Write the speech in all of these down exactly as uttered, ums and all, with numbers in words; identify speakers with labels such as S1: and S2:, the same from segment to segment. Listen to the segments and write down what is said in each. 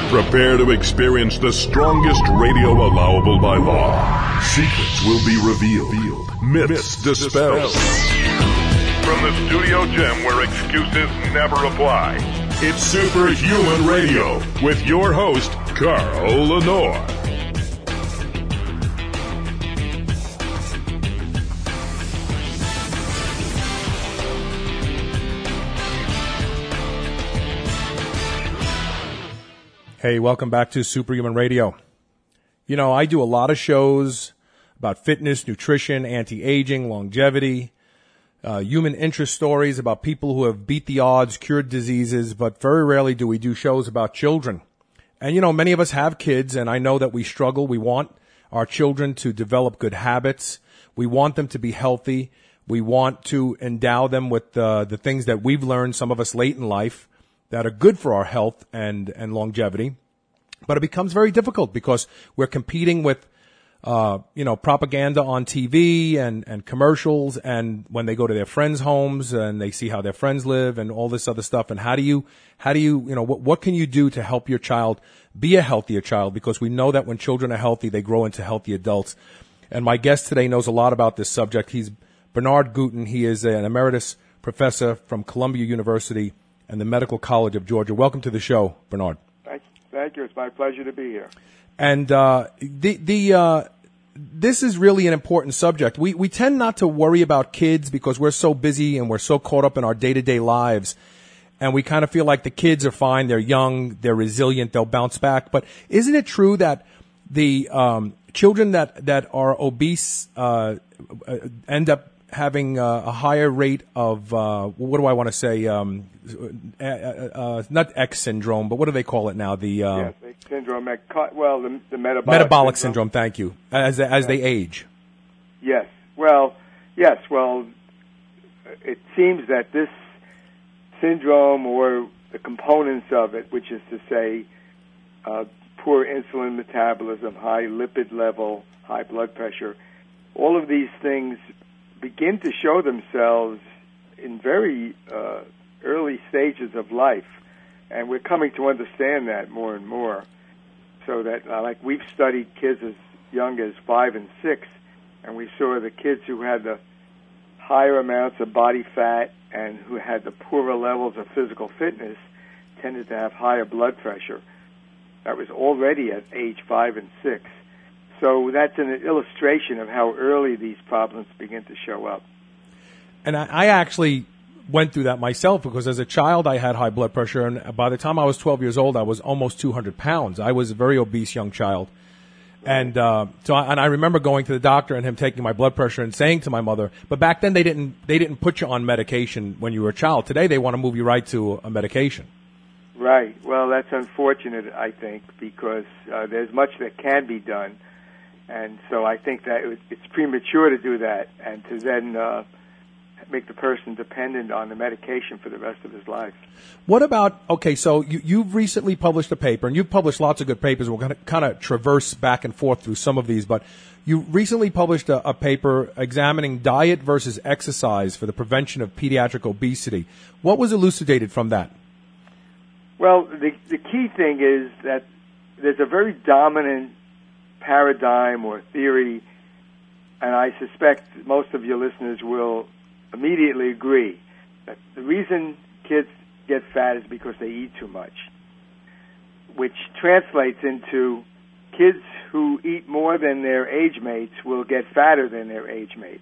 S1: Prepare to experience the strongest radio allowable by law. Secrets will be revealed. Myths dispelled. From the studio gym where excuses never apply, it's Superhuman Radio with your host, Carl Lenore.
S2: Hey, welcome back to Superhuman Radio. You know, I do a lot of shows about fitness, nutrition, anti-aging, longevity, uh, human interest stories about people who have beat the odds, cured diseases, but very rarely do we do shows about children. And, you know, many of us have kids, and I know that we struggle. We want our children to develop good habits. We want them to be healthy. We want to endow them with uh, the things that we've learned, some of us late in life, that are good for our health and, and longevity. But it becomes very difficult because we're competing with, uh, you know, propaganda on T V and, and commercials, and when they go to their friends' homes and they see how their friends live and all this other stuff. And how do you, how do you, you know, what, what can you do to help your child be a healthier child? Because we know that when children are healthy, they grow into healthy adults. And my guest today knows a lot about this subject. He's Bernard Guten. He is an emeritus professor from Columbia University and the Medical College of Georgia. Welcome to the show, Bernard.
S3: Thank, thank you. It's my pleasure to be here.
S2: And uh, the the uh, this is really an important subject. We we tend not to worry about kids because we're so busy and we're so caught up in our day-to-day lives, and we kind of feel like the kids are fine, they're young, they're resilient, they'll bounce back. But isn't it true that the um, children that that are obese uh, end up having uh, a higher rate of, uh, what do I want to say, um, uh, uh, not X syndrome, but what do they call it now? The uh,
S3: yes, X syndrome, well, the, the metabolic,
S2: metabolic
S3: syndrome.
S2: syndrome, thank you, as, as
S3: yes.
S2: they age.
S3: Yes, well, yes, well, it seems that this syndrome or the components of it, which is to say uh, poor insulin metabolism, high lipid level, high blood pressure, all of these things begin to show themselves in very uh, early stages of life, and we're coming to understand that more and more. So that, uh, like, we've studied kids as young as five and six, and we saw the kids who had the higher amounts of body fat and who had the poorer levels of physical fitness tended to have higher blood pressure. That was already at age five and six. So that's an illustration of how early these problems begin to show up.
S2: And I, I actually went through that myself because as a child I had high blood pressure, and by the time I was twelve years old I was almost two hundred pounds. I was a very obese young child. And uh, so, I, and I remember going to the doctor and him taking my blood pressure and saying to my mother, but back then they didn't they didn't put you on medication when you were a child. Today they want to move you right to a medication.
S3: Right. Well, that's unfortunate, I think, because uh, there's much that can be done. And so I think that it's premature to do that and to then uh, make the person dependent on the medication for the rest of his life.
S2: What about, okay, so you, you've recently published a paper, and you've published lots of good papers. We're going to kind of traverse back and forth through some of these, but you recently published a, a paper examining diet versus exercise for the prevention of pediatric obesity. What was elucidated from that?
S3: Well, the, the key thing is that there's a very dominant paradigm or theory, and I suspect most of your listeners will immediately agree that the reason kids get fat is because they eat too much, which translates into kids who eat more than their age mates will get fatter than their age mates.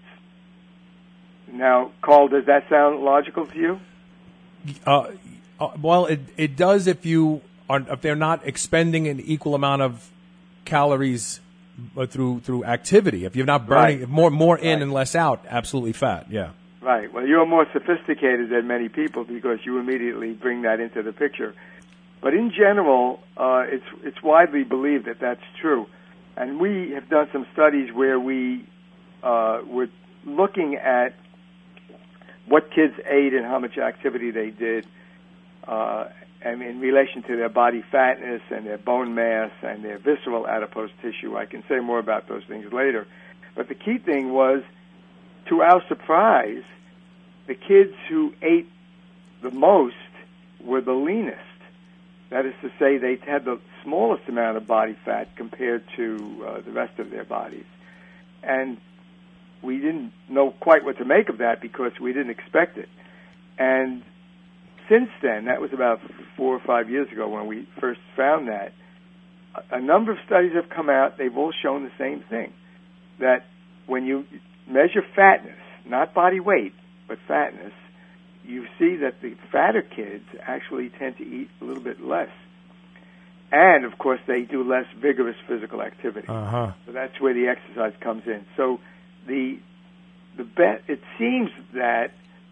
S3: Now, Carl, does that sound logical to you?
S2: Uh, uh, well, it it does if you are if they're not expending an equal amount of calories through through activity. If you're not burning
S3: right.
S2: more more in
S3: right.
S2: and less out, absolutely fat. Yeah.
S3: Right. Well, you're more sophisticated than many people because you immediately bring that into the picture. But in general, uh, it's it's widely believed that that's true, and we have done some studies where we uh, were looking at what kids ate and how much activity they did, uh, and in relation to their body fatness and their bone mass and their visceral adipose tissue. I can say more about those things later. But the key thing was, to our surprise, the kids who ate the most were the leanest. That is to say, they had the smallest amount of body fat compared to uh, the rest of their bodies. And we didn't know quite what to make of that because we didn't expect it. And since then, that was about four or five years ago when we first found that, a number of studies have come out. They've all shown the same thing, that when you measure fatness, not body weight, but fatness, you see that the fatter kids actually tend to eat a little bit less. And, of course, they do less vigorous physical activity.
S2: Uh-huh.
S3: So that's where the exercise comes in. So the the be- it seems that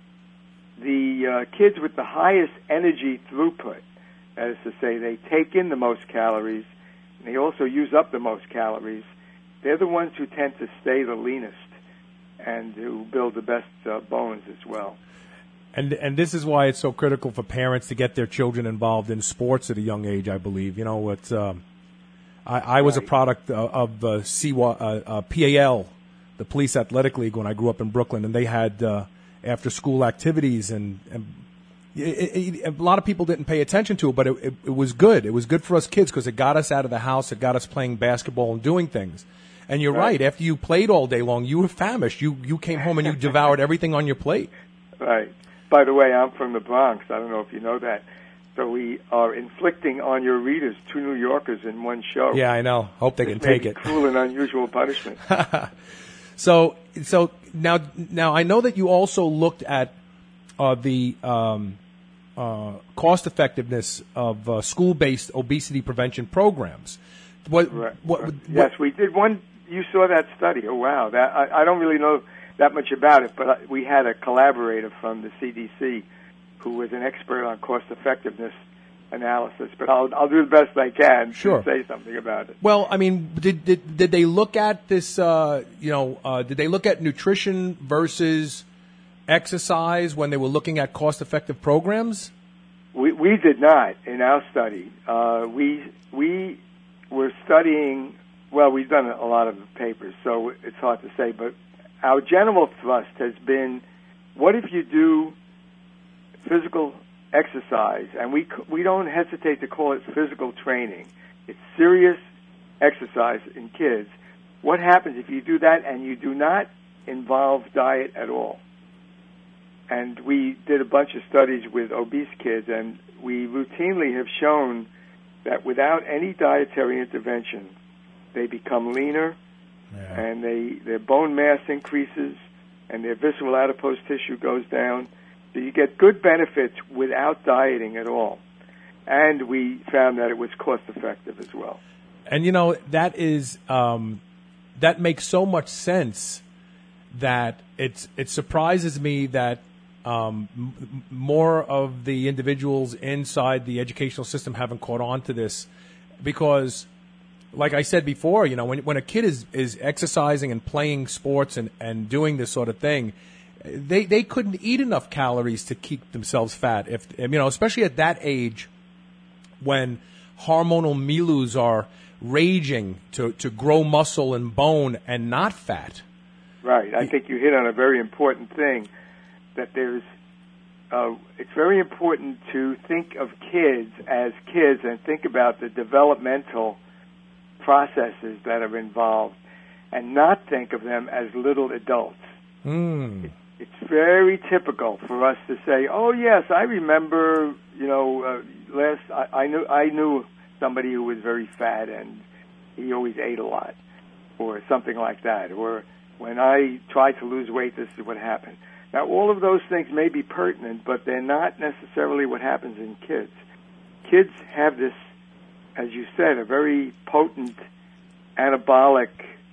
S3: the uh, kids with the highest energy throughput, that is to say, they take in the most calories, and they also use up the most calories, they're the ones who tend to stay the leanest and who build the best uh, bones as well.
S2: And and this is why it's so critical for parents to get their children involved in sports at a young age, I believe. You know, it's um, I, I was right. a product of, of uh, C W A, uh, uh, P A L, the Police Athletic League, when I grew up in Brooklyn, and they had uh, after-school activities, and, and it, it, a lot of people didn't pay attention to it, but it, it, it was good. It was good for us kids because it got us out of the house, it got us playing basketball and doing things. And you're right. right. After you played all day long, you were famished. You you came home and you devoured everything on your plate.
S3: Right. By the way, I'm from the Bronx. I don't know if you know that. So we are inflicting on your readers two New Yorkers in one show.
S2: Yeah, I know. Hope they
S3: this
S2: can take
S3: may
S2: it.
S3: Be cruel and unusual punishment.
S2: so, so now, now I know that you also looked at uh, the um, uh, cost effectiveness of uh, school-based obesity prevention programs. What?
S3: Right.
S2: What,
S3: right.
S2: what?
S3: Yes, we did one. You saw that study. Oh wow! That I, I don't really know that much about it, but we had a collaborator from the C D C who was an expert on cost effectiveness analysis. But I'll I'll do the best I can
S2: sure.
S3: to say something about it.
S2: Well, I mean, did did did they look at this? Uh, you know, uh, did they look at nutrition versus exercise when they were looking at cost effective programs?
S3: We we did not in our study. Uh, we we were studying. Well, we've done a lot of papers, so it's hard to say, but our general thrust has been, what if you do physical exercise, and we we don't hesitate to call it physical training. It's serious exercise in kids. What happens if you do that and you do not involve diet at all? And we did a bunch of studies with obese kids, and we routinely have shown that without any dietary intervention, they become leaner, yeah. and they their bone mass increases, and their visceral adipose tissue goes down. So you get good benefits without dieting at all. And we found that it was cost effective as well.
S2: And, you know, that is um, that makes so much sense that it's it surprises me that um, m- more of the individuals inside the educational system haven't caught on to this, because like I said before, you know, when when a kid is, is exercising and playing sports and, and doing this sort of thing, they they couldn't eat enough calories to keep themselves fat. If you know, especially at that age, when hormonal milus are raging to, to grow muscle and bone and not fat.
S3: Right. I think you hit on a very important thing, that there's uh, it's very important to think of kids as kids and think about the developmental processes that are involved, and not think of them as little adults.
S2: Mm.
S3: It, it's very typical for us to say, "Oh yes, I remember. You know, uh, last I, I knew I knew somebody who was very fat and he always ate a lot, or something like that. Or when I tried to lose weight, this is what happened." Now, all of those things may be pertinent, but they're not necessarily what happens in kids. Kids have this, as you said, a very potent anabolic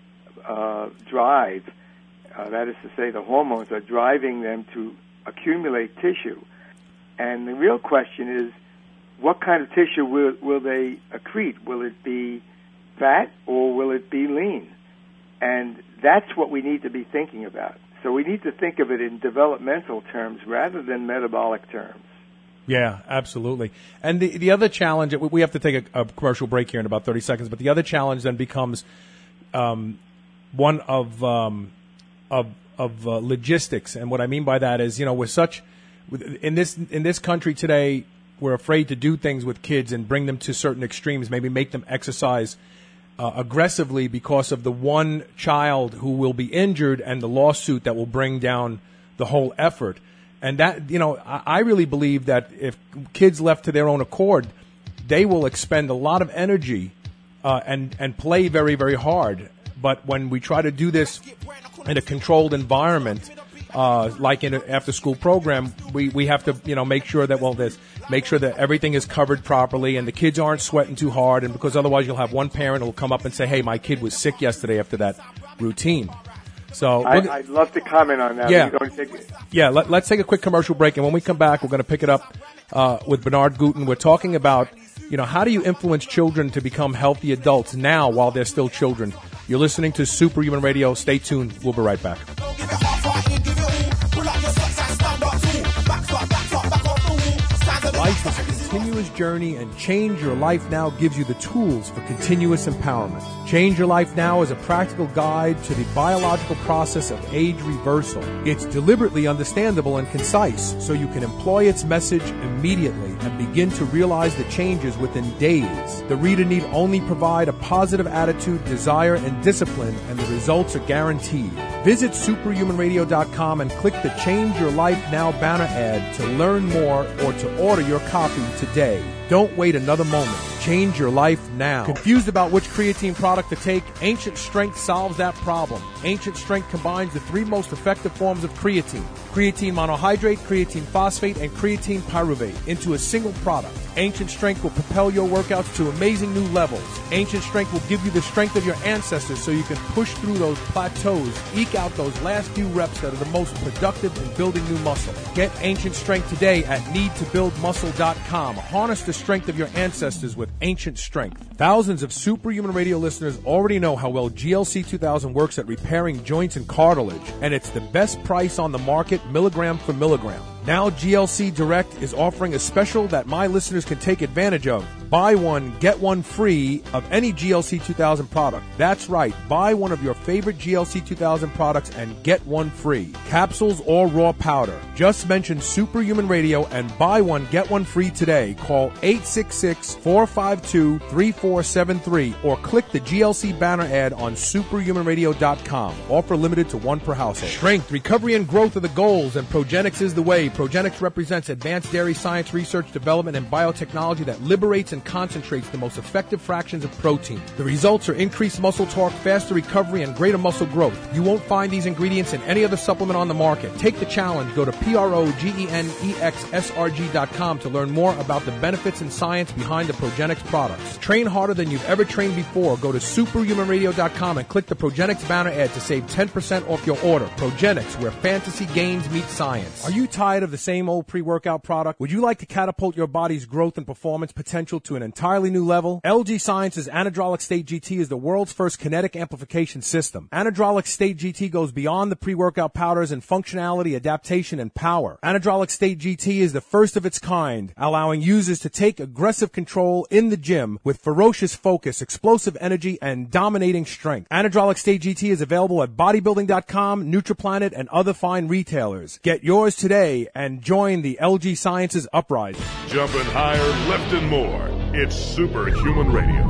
S3: uh, drive. Uh, that is to say, the hormones are driving them to accumulate tissue. And the real question is, what kind of tissue will, will they accrete? Will it be fat or will it be lean? And that's what we need to be thinking about. So we need to think of it in developmental terms rather than metabolic terms.
S2: Yeah, absolutely. And the the other challenge, we have to take a, a commercial break here in about thirty seconds, but the other challenge then becomes um, one of um, of of uh, logistics. And what I mean by that is, you know, we're such in this in this country today, we're afraid to do things with kids and bring them to certain extremes, maybe make them exercise uh, aggressively because of the one child who will be injured and the lawsuit that will bring down the whole effort. And that, you know, I, I really believe that if kids left to their own accord, they will expend a lot of energy uh, and, and play very, very hard. But when we try to do this in a controlled environment, uh, like in an after-school program, we, we have to, you know, make sure that, well, this, make sure that everything is covered properly and the kids aren't sweating too hard. And because otherwise you'll have one parent who will come up and say, hey, my kid was sick yesterday after that routine. So
S3: I, I'd love to comment on that.
S2: Yeah,
S3: take
S2: yeah. Let, let's take a quick commercial break, and when we come back, we're going to pick it up uh, with Bernard Guten. We're talking about, you know, how do you influence children to become healthy adults now while they're still children? You're listening to Superhuman Radio. Stay tuned. We'll be right back. Life is a continuous journey, and Change Your Life Now gives you the tools for continuous empowerment. Change Your Life Now is a practical guide to the biological process of age reversal. It's deliberately understandable and concise, so you can employ its message immediately and begin to realize the changes within days. The reader need only provide a positive attitude, desire, and discipline, and the results are guaranteed. Visit superhuman radio dot com and click the Change Your Life Now banner ad to learn more or to order your copy today. Don't wait another moment. Change your life now. Confused about which creatine product to take? Ancient Strength solves that problem. Ancient Strength combines the three most effective forms of creatine: creatine monohydrate, creatine phosphate, and creatine pyruvate into a single product. Ancient Strength will propel your workouts to amazing new levels. Ancient Strength will give you the strength of your ancestors so you can push through those plateaus, eke out those last few reps that are the most productive in building new muscle. Get Ancient Strength today at need to build muscle dot com. Harness the strength of your ancestors with Ancient Strength. Thousands of Superhuman Radio listeners already know how well G L C two thousand works at repairing joints and cartilage, and it's the best price on the market, milligram for milligram. Now G L C Direct is offering a special that my listeners can take advantage of. Buy one, get one free of any G L C two thousand product. That's right. Buy one of your favorite G L C two thousand products and get one free. Capsules or raw powder. Just mention Superhuman Radio and buy one, get one free today. Call eight six six, four five two, three four seven three or click the G L C banner ad on superhuman radio dot com. Offer limited to one per household. Strength, recovery, and growth are the goals, and Progenics is the way. Progenics represents advanced dairy science, research, development, and biotechnology that liberates and concentrates the most effective fractions of protein. The results are increased muscle torque, faster recovery, and greater muscle growth. You won't find these ingredients in any other supplement on the market. Take the challenge. Go to P R O G E N E X S R G dot com to learn more about the benefits and science behind the Progenics products. Train harder than you've ever trained before. Go to superhuman radio dot com and click the Progenics banner ad to save ten percent off your order. Progenics, where fantasy gains meet science. Are you tired of the same old pre-workout product? Would you like to catapult your body's growth and performance potential to an entirely new level? L G Science's Anadrolic State G T is the world's first kinetic amplification system. Anadrolic State G T goes beyond the pre-workout powders in functionality, adaptation, and power. Anadrolic State G T is the first of its kind, allowing users to take aggressive control in the gym with ferocious focus, explosive energy, and dominating strength. Anadrolic State G T is available at bodybuilding dot com, NutriPlanet, and other fine retailers. Get yours today and join the L G Sciences uprising.
S1: Jumping higher, lifting more. It's Superhuman Radio.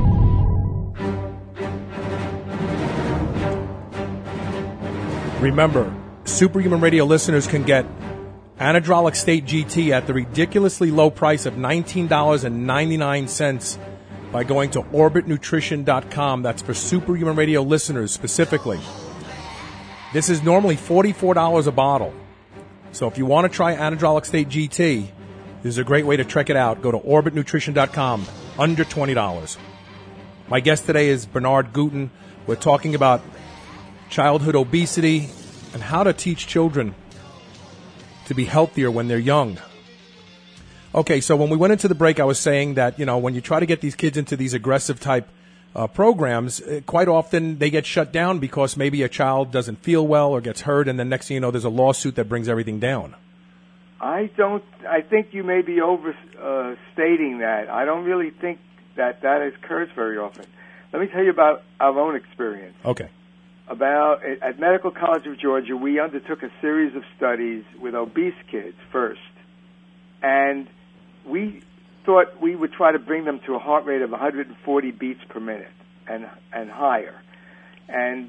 S2: Remember, Superhuman Radio listeners can get Anadrolic State G T at the ridiculously low price of nineteen dollars and ninety-nine cents by going to orbit nutrition dot com. That's for Superhuman Radio listeners specifically. This is normally forty-four dollars a bottle. So if you want to try Anadrolic State G T, this is a great way to check it out. Go to orbit nutrition dot com, under twenty dollars. My guest today is Bernard Guten. We're talking about childhood obesity and how to teach children to be healthier when they're young. Okay, so when we went into the break, I was saying that, you know, when you try to get these kids into these aggressive type uh, programs, uh, quite often they get shut down because maybe a child doesn't feel well or gets hurt, and then next thing you know, there's a lawsuit that brings everything down.
S3: I don't. I think you may be overstating that. I don't really think that that occurs very often. Let me tell you about our own experience.
S2: Okay.
S3: About at Medical College of Georgia, we undertook a series of studies with obese kids first, and we thought we would try to bring them to a heart rate of one hundred forty beats per minute and and higher. And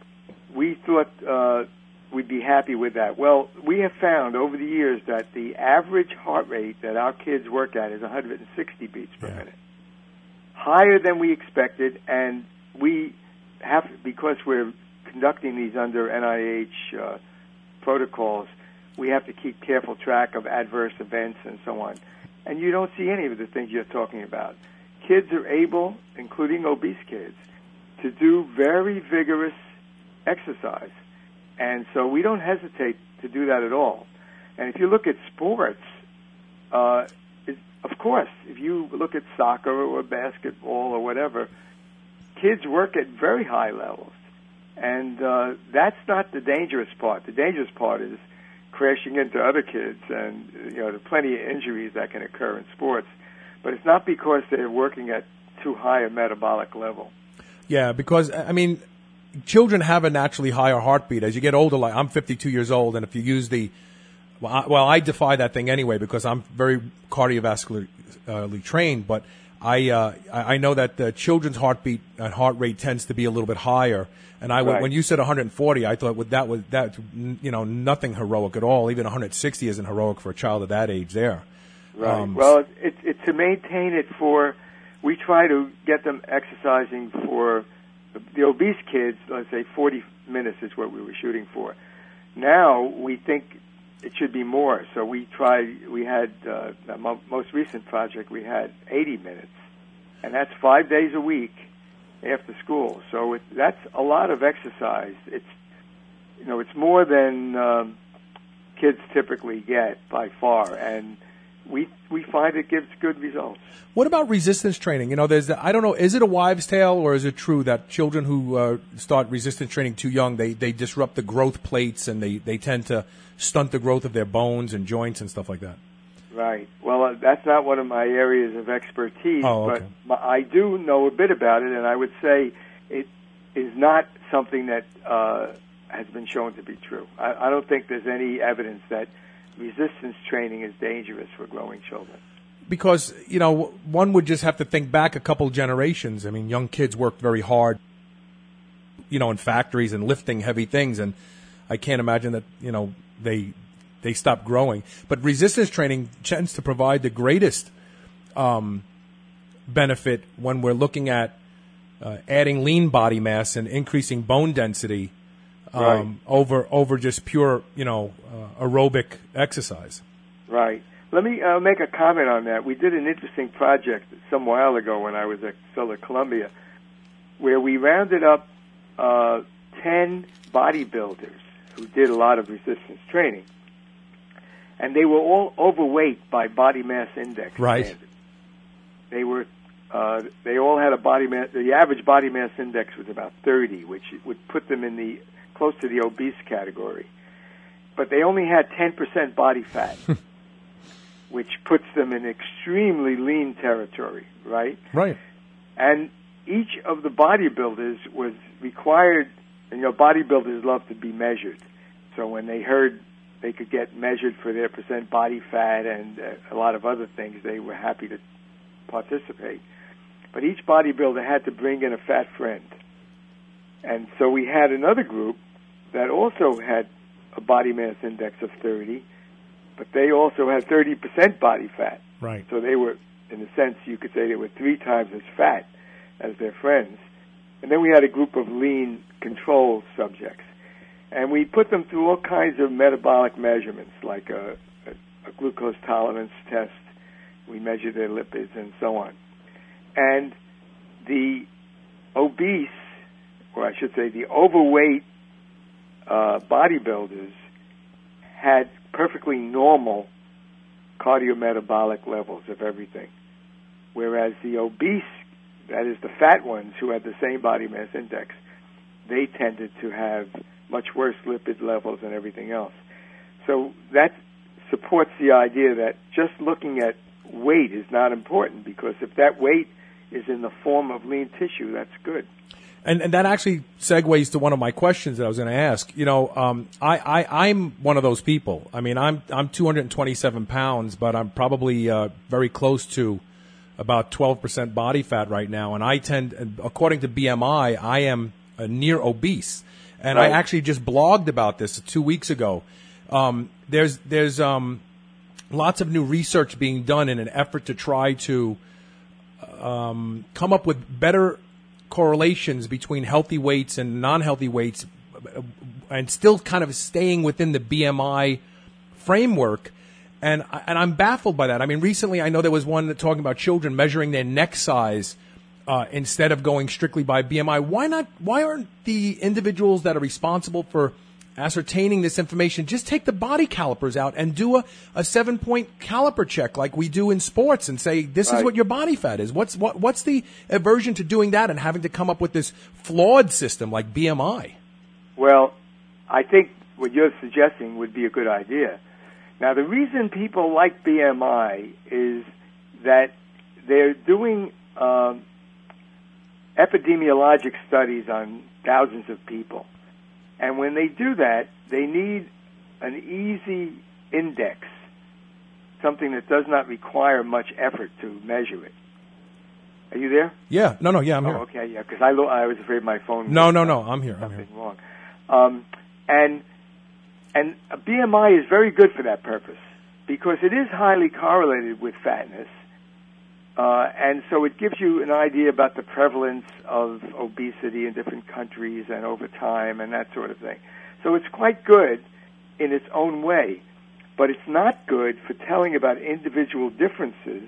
S3: we thought uh, we'd be happy with that. Well, we have found over the years that the average heart rate that our kids work at is one hundred sixty beats per
S2: yeah.
S3: minute. Higher than we expected, and we have, because we're conducting these under N I H uh, protocols, we have to keep careful track of adverse events and so on. And you don't see any of the things you're talking about. Kids are able, including obese kids, to do very vigorous exercise. And so we don't hesitate to do that at all. And if you look at sports, uh, it, of course, if you look at soccer or basketball or whatever, kids work at very high levels. And uh, that's not the dangerous part. The dangerous part is crashing into other kids, and you know, there are plenty of injuries that can occur in sports. But it's not because they're working at too high a metabolic level.
S2: Yeah, because, I mean, children have a naturally higher heartbeat. As you get older, like I'm fifty-two years old, and if you use the, well, I, well, I defy that thing anyway because I'm very cardiovascularly trained, but I uh, I know that the children's heartbeat and heart rate tends to be a little bit higher. And I,
S3: right.
S2: when you said one hundred forty, I thought well, that was that you know nothing heroic at all. Even one hundred sixty isn't heroic for a child of that age. There,
S3: right?
S2: Um,
S3: well, it's it, to maintain it for. We try to get them exercising for the, the obese kids. Let's say forty minutes is what we were shooting for. Now we think it should be more. So we try. We had uh, the mo- most recent project. We had eighty minutes, and that's five days a week after school. So it, that's a lot of exercise. It's you know it's more than um, kids typically get by far, and we we find it gives good results.
S2: What about resistance training? You know, there's I don't know, is it a wives' tale or is it true that children who uh, start resistance training too young, they, they disrupt the growth plates and they, they tend to stunt the growth of their bones and joints and stuff like that?
S3: Right. Well, uh, that's not one of my areas of expertise,
S2: oh, okay.
S3: but my, I do know a bit about it, and I would say it is not something that uh, has been shown to be true. I, I don't think there's any evidence that resistance training is dangerous for growing children.
S2: Because, you know, one would just have to think back a couple generations. I mean, young kids worked very hard, you know, in factories and lifting heavy things, and I can't imagine that, you know, they they stop growing. But resistance training tends to provide the greatest um, benefit when we're looking at uh, adding lean body mass and increasing bone density um,
S3: right.
S2: over over just pure, you know, uh, aerobic exercise.
S3: Right. Let me uh, make a comment on that. We did an interesting project some while ago when I was at still at Columbia, where we rounded up uh, ten bodybuilders who did a lot of resistance training, and they were all overweight by body mass index
S2: right.
S3: standard. They were, uh, they all had a body mass. The average body mass index was about thirty, which would put them in the close to the obese category. But they only had ten percent body fat. Which puts them in extremely lean territory, right?
S2: Right.
S3: And each of the bodybuilders was required, and, you know, bodybuilders love to be measured. So when they heard they could get measured for their percent body fat and uh, a lot of other things, they were happy to participate. But each bodybuilder had to bring in a fat friend. And so we had another group that also had a body mass index of thirty, but they also had thirty percent body fat.
S2: Right.
S3: So they were, in a sense, you could say they were three times as fat as their friends. And then we had a group of lean control subjects. And we put them through all kinds of metabolic measurements, like a, a, a glucose tolerance test. We measured their lipids and so on. And the obese, or I should say the overweight uh, bodybuilders had perfectly normal cardiometabolic levels of everything, whereas the obese, that is the fat ones who had the same body mass index, they tended to have much worse lipid levels and everything else. So that supports the idea that just looking at weight is not important, because if that weight is in the form of lean tissue, that's good.
S2: And, and that actually segues to one of my questions that I was going to ask. You know, um, I, I, I'm one of those people. I mean, I'm I'm two hundred twenty-seven pounds, but I'm probably uh, very close to about twelve percent body fat right now. And I tend, according to B M I, I am uh, near obese. And right. I actually just blogged about this two weeks ago. Um, there's there's um, lots of new research being done in an effort to try to um, come up with better correlations between healthy weights and non-healthy weights, and still kind of staying within the B M I framework. And and I'm baffled by that. I mean, recently I know there was one that talking about children measuring their neck size uh, instead of going strictly by B M I. Why not? Why aren't the individuals that are responsible for ascertaining this information just take the body calipers out and do a, a seven-point caliper check like we do in sports and say, this right. is what your body fat is? What's what, what's the aversion to doing that and having to come up with this flawed system like B M I?
S3: Well, I think what you're suggesting would be a good idea. Now, the reason people like B M I is that they're doing um, epidemiologic studies on thousands of people. And when they do that, they need an easy index, something that does not require much effort to measure it. Are you there?
S2: Yeah. No, no, yeah, I'm
S3: oh,
S2: here.
S3: Okay, yeah, because I, lo- I was afraid my phone
S2: No,
S3: was
S2: no, no, I'm here. I'm here.
S3: Something wrong. Um, and, and a B M I is very good for that purpose because it is highly correlated with fatness. Uh, and so it gives you an idea about the prevalence of obesity in different countries and over time and that sort of thing. So it's quite good in its own way, but it's not good for telling about individual differences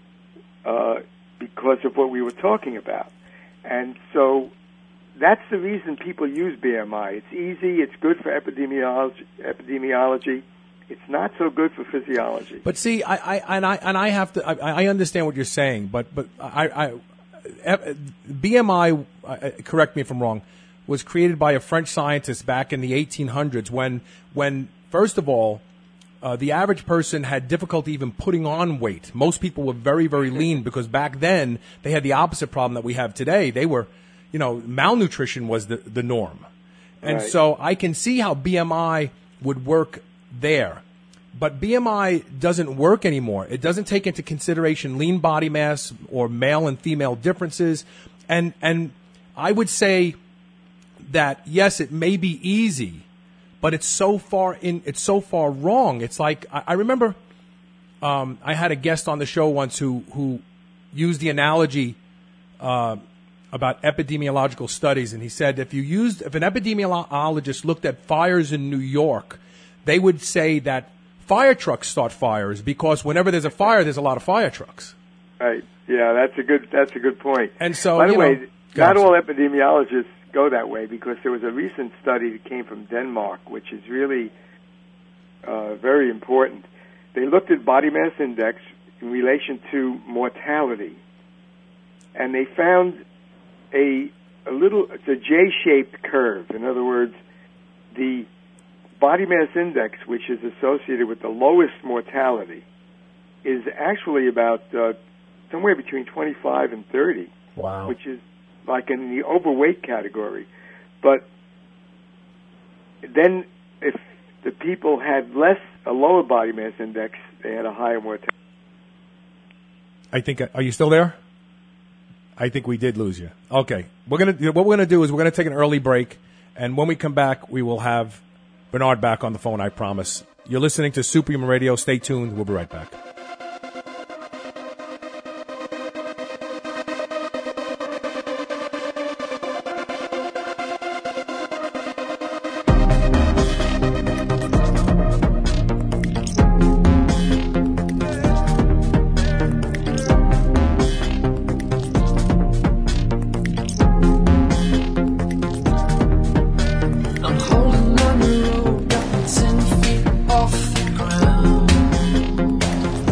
S3: uh, because of what we were talking about. And so that's the reason people use B M I. It's easy, it's good for epidemiology, epidemiology. It's not so good for physiology.
S2: But see, I, I and I and I have to. I, I understand what you're saying, but but I, I B M I. Uh, correct me if I'm wrong. Was created by a French scientist back in the eighteen hundreds when when first of all, uh, the average person had difficulty even putting on weight. Most people were very very lean because back then they had the opposite problem that we have today. They were, you know, malnutrition was the the norm, and
S3: right.
S2: so I can see how B M I would work there. But B M I doesn't work anymore. It doesn't take into consideration lean body mass or male and female differences. And and I would say that yes, it may be easy, but it's so far in it's so far wrong. It's like I, I remember um, I had a guest on the show once who who used the analogy uh, about epidemiological studies, and he said if you used if an epidemiologist looked at fires in New York, they would say that fire trucks start fires because whenever there's a fire, there's a lot of fire trucks.
S3: Right. Yeah, that's a good that's a good point.
S2: And so,
S3: by the
S2: you
S3: way,
S2: know,
S3: not all epidemiologists go that way because there was a recent study that came from Denmark, which is really uh, very important. They looked at body mass index in relation to mortality, and they found a a little it's a J-shaped curve. In other words, the body mass index, which is associated with the lowest mortality, is actually about uh, somewhere between twenty-five and thirty.
S2: Wow.
S3: Which is like in the overweight category. But then if the people had less, a lower body mass index, they had a higher mortality.
S2: I think, are you still there? I think we did lose you. Okay. We're gonna, what we're going to do is we're going to take an early break, and when we come back, we will have Bernard back on the phone, I promise. You're listening to Superhuman Radio. Stay tuned. We'll be right back.
S4: Off the ground.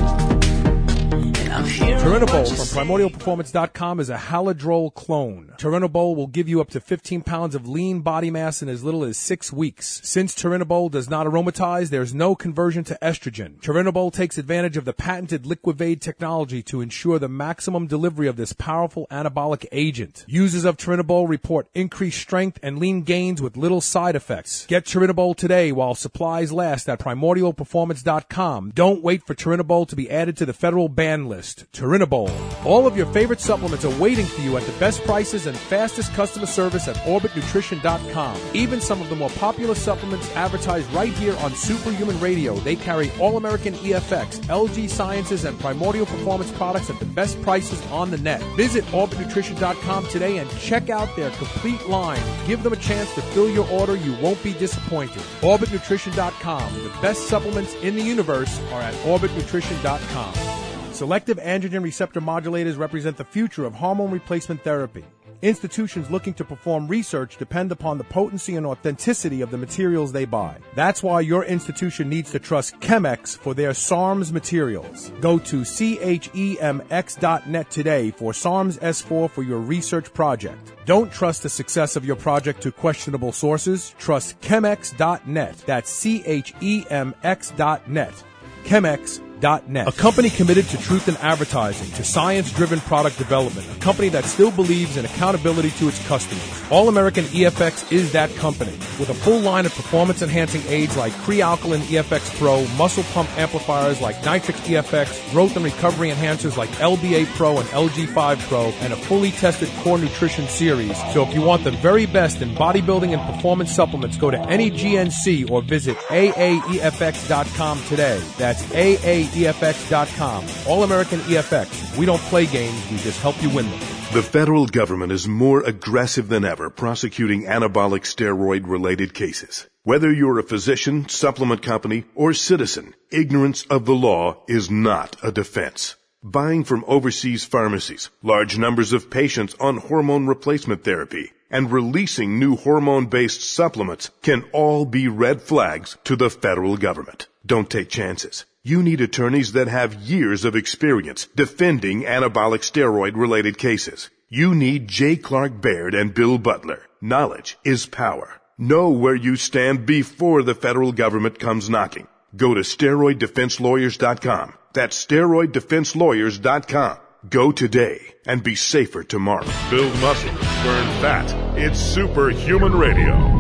S2: Primordial Performance dot com is a Haladrol clone. Turinabol will give you up to fifteen pounds of lean body mass in as little as six weeks. Since Turinabol does not aromatize, there's no conversion to estrogen. Turinabol takes advantage of the patented Liquivade technology to ensure the maximum delivery of this powerful anabolic agent. Users of Turinabol report increased strength and lean gains with little side effects. Get Turinabol today while supplies last at Primordial Performance dot com. Don't wait for Turinabol to be added to the federal ban list. Turinabol. All of your favorite supplements are waiting for you at the best prices and fastest customer service at Orbit Nutrition dot com. Even some of the more popular supplements advertised right here on Superhuman Radio. They carry All-American E F X, L G Sciences, and Primordial Performance products at the best prices on the net. Visit Orbit Nutrition dot com today and check out their complete line. Give them a chance to fill your order. You won't be disappointed. Orbit Nutrition dot com. The best supplements in the universe are at Orbit Nutrition dot com. Selective androgen receptor modulators represent the future of hormone replacement therapy. Institutions looking to perform research depend upon the potency and authenticity of the materials they buy. That's why your institution needs to trust Chemex for their SARMS materials. Go to C H E M X dot net today for SARMS S four for your research project. Don't trust the success of your project to questionable sources. Trust Chemex dot net. That's C H E M X dot net. Chemex dot net. A company committed to truth in advertising, to science-driven product development. A company that still believes in accountability to its customers. All-American E F X is that company. With a full line of performance-enhancing aids like Pre-Alkaline E F X Pro, muscle pump amplifiers like Nitrix E F X, growth and recovery enhancers like L B A Pro and L G five Pro, and a fully tested core nutrition series. So if you want the very best in bodybuilding and performance supplements, go to any G N C or visit A A E F X dot com today. That's A A E F X dot com. All-American E F X. We don't play games, we just help you win them.
S1: The federal government is more aggressive than ever prosecuting anabolic steroid-related cases. Whether you're a physician, supplement company, or citizen, ignorance of the law is not a defense. Buying from overseas pharmacies, large numbers of patients on hormone replacement therapy, and releasing new hormone-based supplements can all be red flags to the federal government. Don't take chances. You need attorneys that have years of experience defending anabolic steroid-related cases. You need J. Clark Baird and Bill Butler. Knowledge is power. Know where you stand before the federal government comes knocking. Go to steroid defense lawyers dot com. That's steroid defense lawyers dot com. Go today and be safer tomorrow.
S4: Build muscle, burn fat. It's Superhuman Radio.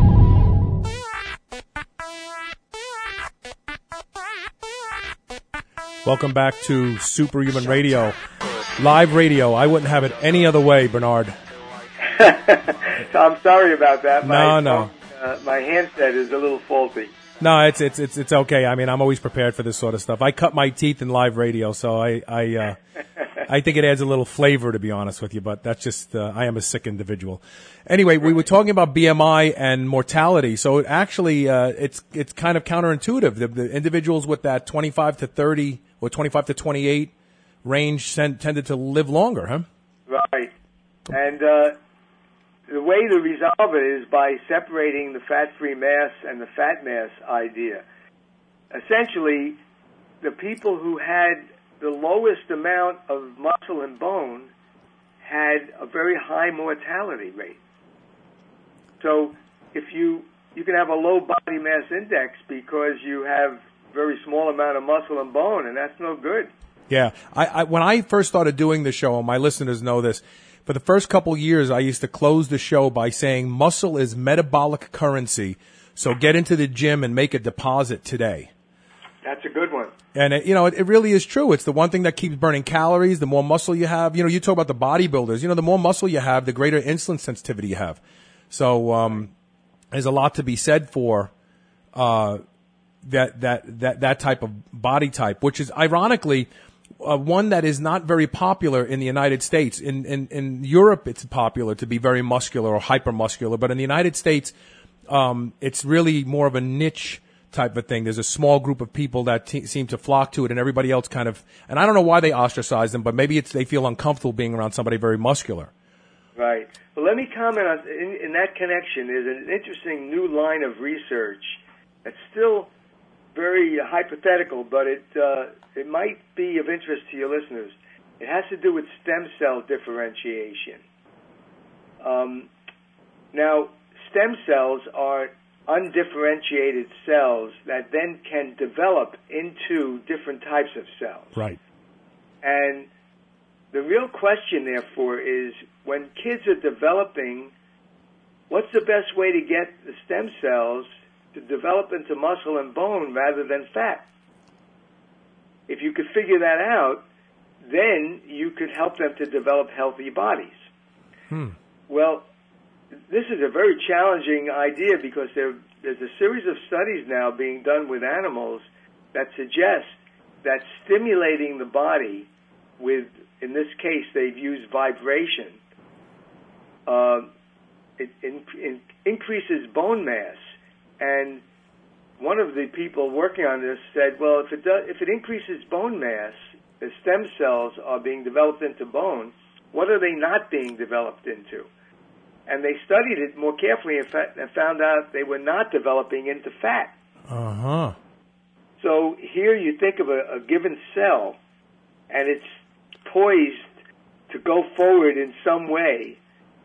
S2: Welcome back to Superhuman Radio. Live radio. I wouldn't have it any other way, Bernard.
S3: So I'm sorry about that. My,
S2: no, no.
S3: Uh, my handset is a little faulty.
S2: No, it's it's it's it's okay. I mean, I'm always prepared for this sort of stuff. I cut my teeth in live radio, so I I uh, I think it adds a little flavor, to be honest with you. But that's just uh, I am a sick individual. Anyway, we were talking about B M I and mortality. So it actually uh, it's it's kind of counterintuitive. The, the individuals with that twenty-five to thirty or twenty-five to twenty-eight range tend, tended to live longer, huh?
S3: Right, and. Uh, The way to resolve it is by separating the fat-free mass and the fat mass idea. Essentially, the people who had the lowest amount of muscle and bone had a very high mortality rate. So if you you can have a low body mass index because you have very small amount of muscle and bone, and that's no good.
S2: Yeah. I, I when I first started doing the show, and my listeners know this, for the first couple of years, I used to close the show by saying muscle is metabolic currency, so get into the gym and make a deposit today.
S3: That's a good one.
S2: And, it, you know, it, it really is true. It's the one thing that keeps burning calories. The more muscle you have, you know, you talk about the bodybuilders, you know, the more muscle you have, the greater insulin sensitivity you have. So um, there's a lot to be said for uh, that, that, that, that type of body type, which is ironically – Uh, one that is not very popular in the United States. In, in, in Europe, it's popular to be very muscular or hypermuscular, but in the United States, um, it's really more of a niche type of thing. There's a small group of people that te- seem to flock to it, and everybody else kind of, and I don't know why they ostracize them, but maybe it's they feel uncomfortable being around somebody very muscular.
S3: Right. Well, let me comment on, in, in that connection, there's an interesting new line of research that's still very uh, hypothetical, but it uh, it might be of interest to your listeners. It has to do with stem cell differentiation. Um, now, stem cells are undifferentiated cells that then can develop into different types of cells.
S2: Right.
S3: And the real question, therefore, is when kids are developing, what's the best way to get the stem cells to develop into muscle and bone rather than fat? If you could figure that out, then you could help them to develop healthy bodies.
S2: Hmm.
S3: Well, this is a very challenging idea because there, there's a series of studies now being done with animals that suggest that stimulating the body with, in this case, they've used vibration, uh, it, in, in increases bone mass. And one of the people working on this said, well, if it does, if it increases bone mass, the stem cells are being developed into bone, what are they not being developed into? And they studied it more carefully and, fa- and found out they were not developing into fat.
S2: Uh-huh.
S3: So here you think of a, a given cell, and it's poised to go forward in some way.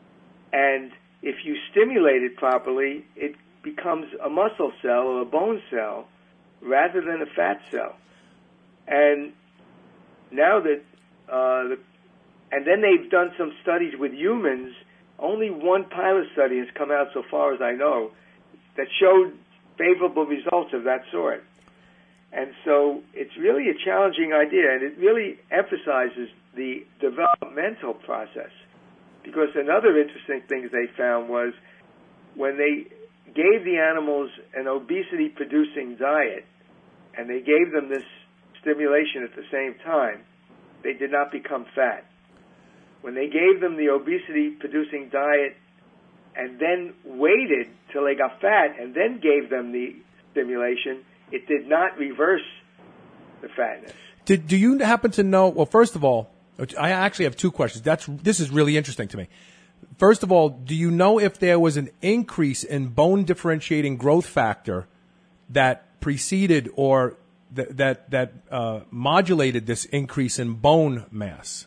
S3: And if you stimulate it properly, it becomes a muscle cell or a bone cell rather than a fat cell. And now that, uh, the, and then they've done some studies with humans. Only one pilot study has come out so far as I know that showed favorable results of that sort. And so it's really a challenging idea, and it really emphasizes the developmental process. Because another interesting thing they found was when they gave the animals an obesity-producing diet, and they gave them this stimulation at the same time, they did not become fat. When they gave them the obesity-producing diet and then waited till they got fat and then gave them the stimulation, it did not reverse the fatness.
S2: Did, do you happen to know, well, first of all, I actually have two questions. That's This is really interesting to me. First of all, do you know if there was an increase in bone differentiating growth factor that preceded or th- that that uh, modulated this increase in bone mass?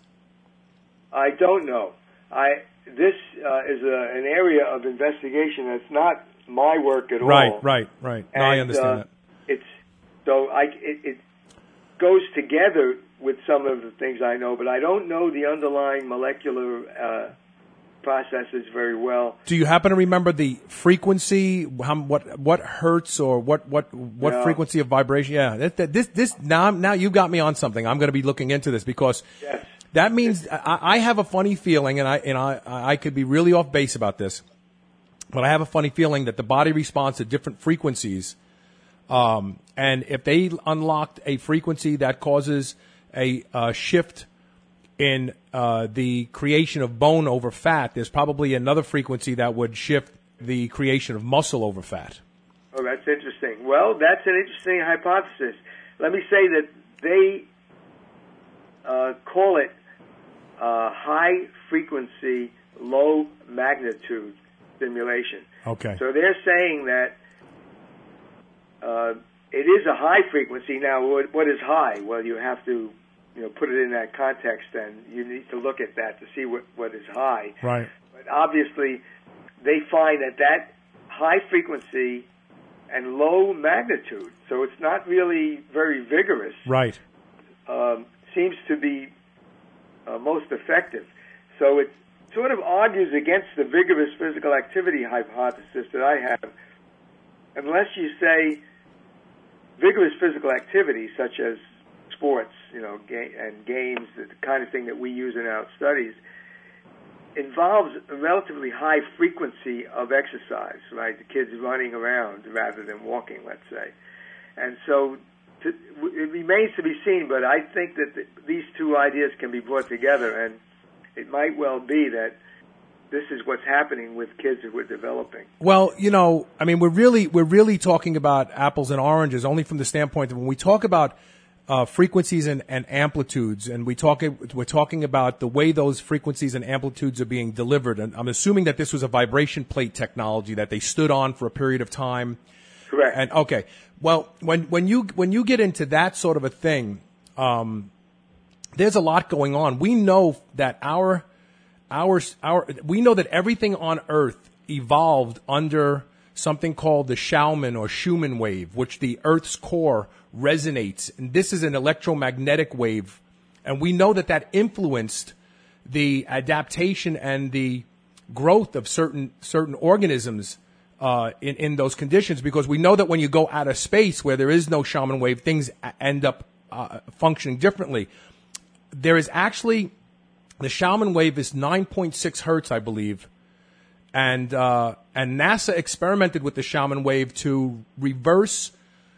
S3: I don't know. I this uh, is a, an area of investigation that's not my work at
S2: right,
S3: all.
S2: Right, right, right. No,
S3: and,
S2: I understand
S3: uh,
S2: that.
S3: It's so I it, it goes together with some of the things I know, but I don't know the underlying molecular uh, processes very well.
S2: Do you happen to remember the frequency? How, what what hertz or what what what
S3: No.
S2: frequency of vibration? Yeah, that, that, this this now now you got me on something. I'm going to be looking into this because
S3: Yes.
S2: that means I, I have a funny feeling, and I and I I could be really off base about this, but I have a funny feeling that the body responds to different frequencies, um, and if they unlocked a frequency that causes a uh, shift in uh, the creation of bone over fat, there's probably another frequency that would shift the creation of muscle over fat.
S3: Oh, that's interesting. Well, that's an interesting hypothesis. Let me say that they uh, call it uh, high-frequency, low-magnitude stimulation.
S2: Okay.
S3: So they're saying that uh, it is a high frequency. Now, what, what is high? Well, you have to you know, put it in that context, and you need to look at that to see what, what is high.
S2: Right.
S3: But obviously, they find that that high frequency and low magnitude, so it's not really very vigorous,
S2: Right.
S3: um, seems to be uh, most effective. So it sort of argues against the vigorous physical activity hypothesis that I have, unless you say vigorous physical activity, such as sports, you know, ga- and games, the kind of thing that we use in our studies, involves a relatively high frequency of exercise, right? The kids running around rather than walking, let's say. And so to, it remains to be seen, but I think that the, these two ideas can be brought together, and it might well be that this is what's happening with kids who are developing.
S2: Well, you know, I mean, we're really we're really talking about apples and oranges only from the standpoint that when we talk about Uh, frequencies and, and amplitudes, and we talk, we're talking about the way those frequencies and amplitudes are being delivered. And I'm assuming that this was a vibration plate technology that they stood on for a period of time.
S3: Correct.
S2: And okay, well, when when you when you get into that sort of a thing, um, there's a lot going on. We know that our, our, our, we know that everything on Earth evolved under something called the Schaumann or Schumann wave, which the Earth's core resonates. And this is an electromagnetic wave. And we know that that influenced the adaptation and the growth of certain certain organisms uh, in, in those conditions, because we know that when you go out of space where there is no Schumann wave, things end up uh, functioning differently. There is actually, the Schumann wave is nine point six hertz, I believe. And uh, and NASA experimented with the Schumann wave to reverse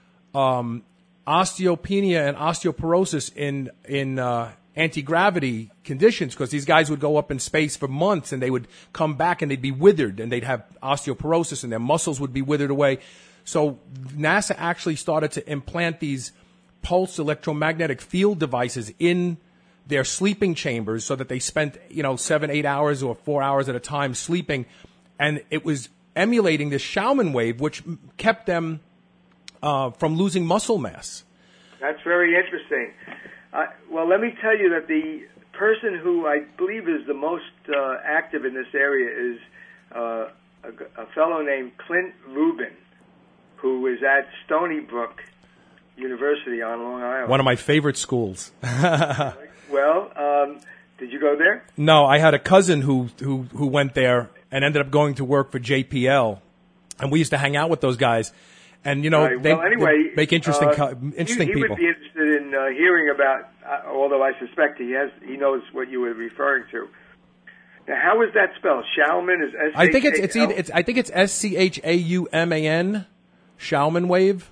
S2: um, osteopenia and osteoporosis in in uh, anti-gravity conditions, because these guys would go up in space for months and they would come back and they'd be withered and they'd have osteoporosis and their muscles would be withered away. So NASA actually started to implant these pulse electromagnetic field devices in their sleeping chambers so that they spent, you know, seven, eight hours or four hours at a time sleeping. And it was emulating this Schumann wave, which kept them uh, from losing muscle mass. That's
S3: very interesting. Uh, well, let me tell you that the person who I believe is the most uh, active in this area is uh, a, a fellow named Clint Rubin, who is at Stony Brook University on Long Island.
S2: One of my favorite schools.
S3: Well, um, did you go there?
S2: No, I had a cousin who, who, who went there and ended up going to work for J P L. And we used to hang out with those guys. And, you know,
S3: right.
S2: they,
S3: well, anyway,
S2: they make interesting,
S3: uh,
S2: interesting
S3: he, he
S2: people.
S3: He would be interested in uh, hearing about, uh, although I suspect he has, he knows what you were referring to. Now, how is that spelled? Schaumann is S H A L?
S2: I think it's, it's, either, it's I think it's S C H A U M A N, Schaumann wave.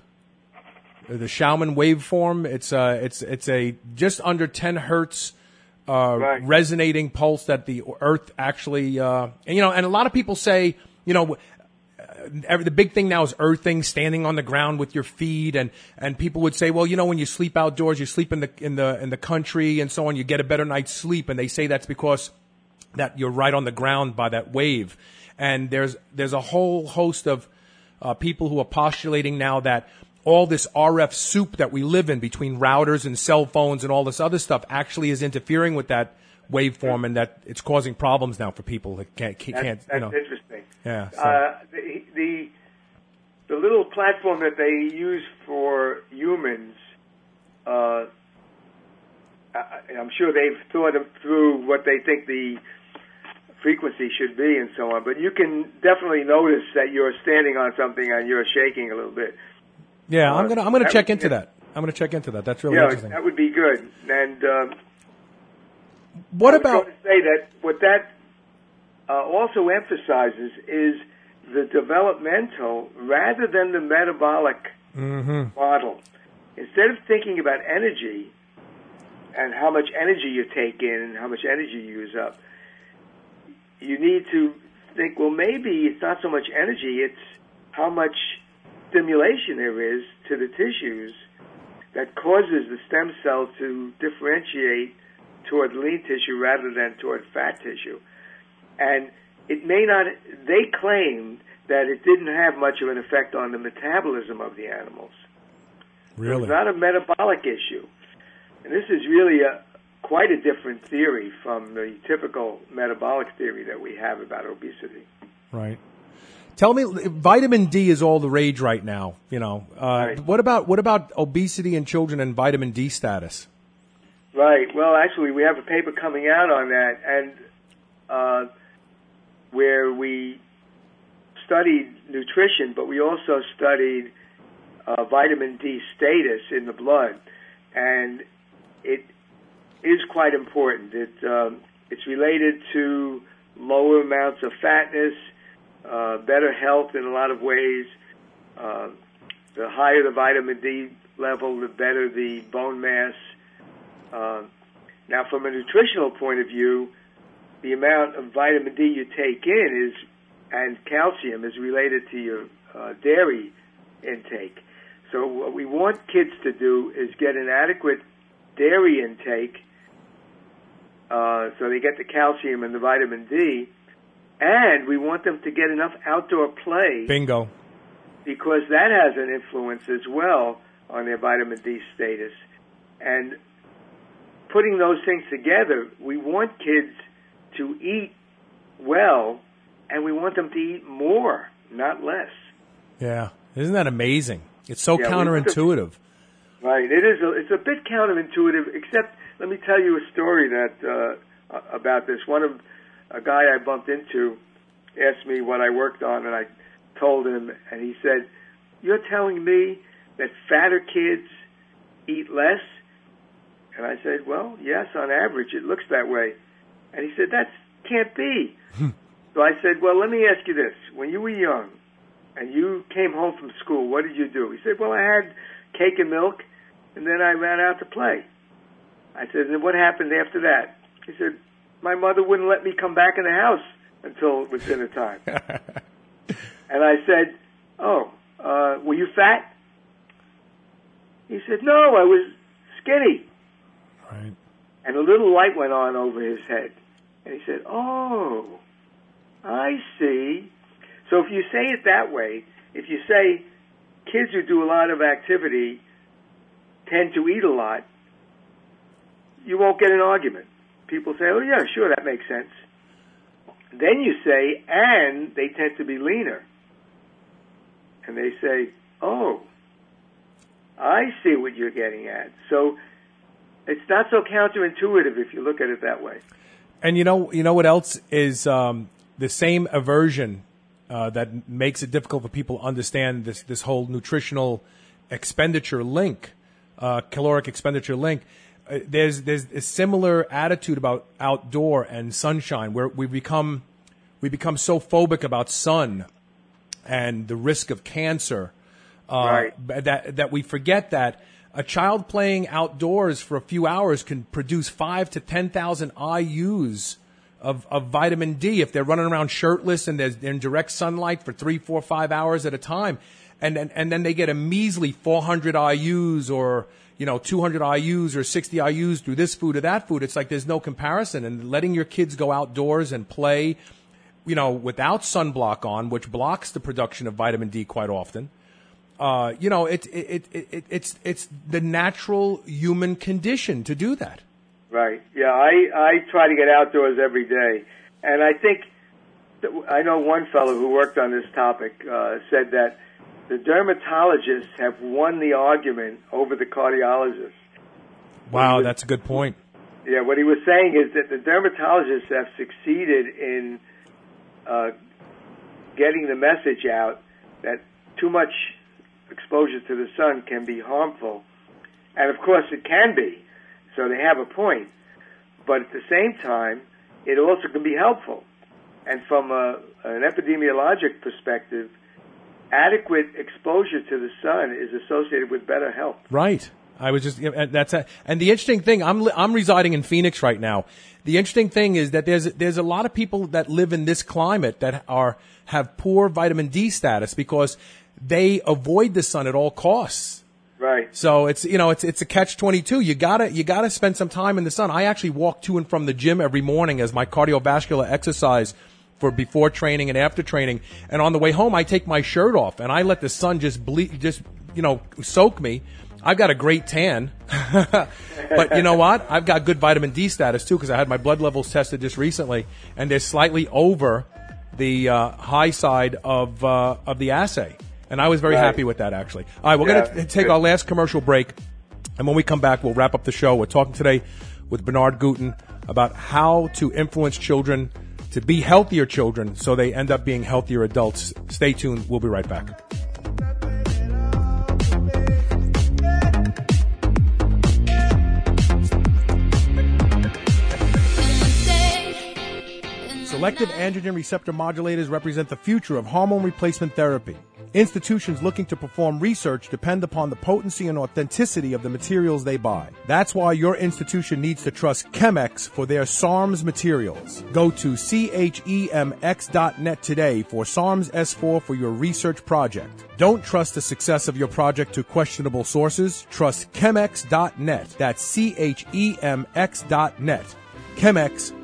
S2: The Schaumann waveform. It's uh, it's it's a just under ten hertz uh, right. resonating pulse that the Earth actually. Uh, and, you know, and a lot of people say, you know, every, the big thing now is earthing, standing on the ground with your feet, and and people would say, well, you know, when you sleep outdoors, you sleep in the in the in the country and so on, you get a better night's sleep, and they say that's because that you're right on the ground by that wave. And there's there's a whole host of uh, people who are postulating now that all this R F soup that we live in between routers and cell phones and all this other stuff actually is interfering with that waveform, and that it's causing problems now for people that can't, can't
S3: that's,
S2: you know.
S3: That's interesting.
S2: Yeah. So.
S3: Uh, the, the the little platform that they use for humans, uh, I, I'm sure they've thought through what they think the frequency should be and so on, but you can definitely notice that you're standing on something and you're shaking a little bit.
S2: Yeah,
S3: uh,
S2: I'm gonna I'm gonna check
S3: would,
S2: into that. I'm gonna check into that. That's really
S3: yeah,
S2: interesting.
S3: That would be good. And um,
S2: what
S3: I
S2: about?
S3: was going to say that what that uh, also emphasizes is the developmental rather than the metabolic
S2: mm-hmm.
S3: model. Instead of thinking about energy and how much energy you take in and how much energy you use up, you need to think, well, maybe it's not so much energy, it's how much stimulation there is to the tissues that causes the stem cell to differentiate toward lean tissue rather than toward fat tissue. And it may not, they claimed that it didn't have much of an effect on the metabolism of the animals.
S2: Really?
S3: It's not a metabolic issue. And this is really a quite a different theory from the typical metabolic theory that we have about obesity.
S2: Right. Tell me, vitamin D is all the rage right now. You know, uh,
S3: right.
S2: what about what about obesity in children and vitamin D status?
S3: Right. Well, actually, we have a paper coming out on that, and uh, where we studied nutrition, but we also studied uh, vitamin D status in the blood, and it is quite important. It um, it's related to lower amounts of fatness. Uh, better health in a lot of ways. Uh, the higher the vitamin D level, the better the bone mass. Uh, now, from a nutritional point of view, the amount of vitamin D you take in is, and calcium is related to your uh, dairy intake. So what we want kids to do is get an adequate dairy intake, uh, so they get the calcium and the vitamin D. And we want them to get enough outdoor play.
S2: Bingo.
S3: Because that has an influence as well on their vitamin D status. And putting those things together, we want kids to eat well, and we want them to eat more, not less.
S2: Yeah. Isn't that amazing? It's so
S3: yeah,
S2: counterintuitive.
S3: Right. It is. A, it's a bit counterintuitive, except let me tell you a story that uh, about this. One of a guy I bumped into asked me what I worked on, and I told him, and he said, "You're telling me that fatter kids eat less?" And I said, "Well, yes, on average, it looks that way." And he said, "That can't be." So I said, "Well, let me ask you this. When you were young and you came home from school, what did you do?" He said, "Well, I had cake and milk, and then I ran out to play." I said, "And what happened after that?" He said, "My mother wouldn't let me come back in the house until it was dinner time." And I said, "Oh, uh, were you fat?" He said, "No, I was skinny."
S2: Right.
S3: And a little light went on over his head. And he said, "Oh, I see." So if you say it that way, if you say kids who do a lot of activity tend to eat a lot, you won't get an argument. People say, "Oh, yeah, sure, that makes sense." Then you say, "And they tend to be leaner." And they say, "Oh, I see what you're getting at." So it's not so counterintuitive if you look at it that way.
S2: And you know, you know what else is um, the same aversion uh, that makes it difficult for people to understand this this whole nutritional expenditure link, uh, caloric expenditure link. Uh, there's there's a similar attitude about outdoor and sunshine, where we become we become so phobic about sun and the risk of cancer, uh,
S3: right.
S2: that that we forget that a child playing outdoors for a few hours can produce five to ten thousand I U's of, of vitamin D if they're running around shirtless and they're in direct sunlight for three, four, five hours at a time, and and, and then they get a measly four hundred I U's or you know two hundred I U's or sixty I U's through this food or that food. It's like there's no comparison. And letting your kids go outdoors and play, you know, without sunblock on, which blocks the production of vitamin D quite often. Uh, you know, it, it, it, it, it's it's the natural human condition to do that.
S3: Right. Yeah, I, I try to get outdoors every day. And I think, that, I know one fellow who worked on this topic uh, said that the dermatologists have won the argument over the cardiologists.
S2: Wow,
S3: was,
S2: that's a good point.
S3: Yeah, what he was saying is that the dermatologists have succeeded in uh, getting the message out that too much exposure to the sun can be harmful. And of course it can be, so they have a point. But at the same time, it also can be helpful. And from a, an epidemiologic perspective, adequate exposure to the sun is associated with better health.
S2: Right. I was just, that's a, and the interesting thing, I'm, I'm residing in Phoenix right now. The interesting thing is that there's, there's a lot of people that live in this climate that are, have poor vitamin D status because they avoid the sun at all costs.
S3: Right.
S2: So it's, you know, it's, it's a catch twenty-two. You gotta, you gotta spend some time in the sun. I actually walk to and from the gym every morning as my cardiovascular exercise for before training and after training. And on the way home, I take my shirt off and I let the sun just ble- just, you know, soak me. I've got a great tan, but you know what? I've got good vitamin D status too because I had my blood levels tested just recently and they're slightly over the uh, high side of uh, of the assay. And I was very
S3: right.
S2: happy with that, actually. All right, we're
S3: yeah,
S2: going to take our last commercial break. And when we come back, we'll wrap up the show. We're talking today with Bernard Guten about how to influence children to be healthier children so they end up being healthier adults. Stay tuned. We'll be right back. Selective androgen receptor modulators represent the future of hormone replacement therapy. Institutions looking to perform research depend upon the potency and authenticity of the materials they buy. That's why your institution needs to trust Chemex for their SARMS materials. Go to C H E M X dot net today for SARMS S four for your research project. Don't trust the success of your project to questionable sources. Trust Chemex dot net. That's C H E M X dot net. Chemex